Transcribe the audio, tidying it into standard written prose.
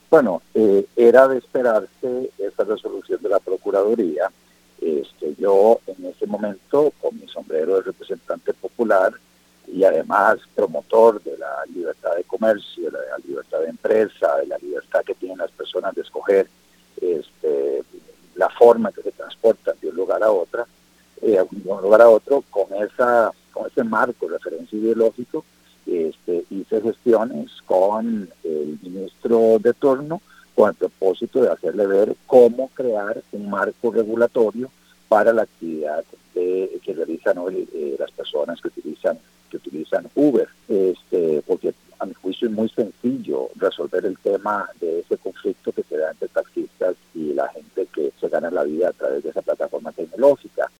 Bueno, era de esperarse esa resolución de la Procuraduría. Yo en ese momento, con mi sombrero de representante popular y además promotor de la libertad de comercio, de la libertad de empresa, de la libertad que tienen las personas de escoger la forma en que se transportan de un lugar a otra, con ese marco de referencia ideológico, hice gestiones con el ministro de turno con el propósito de hacerle ver cómo crear un marco regulatorio para la actividad que realizan hoy las personas que utilizan Uber, porque a mi juicio es muy sencillo resolver el tema de ese conflicto que se da entre taxistas y la gente que se gana la vida a través de esa plataforma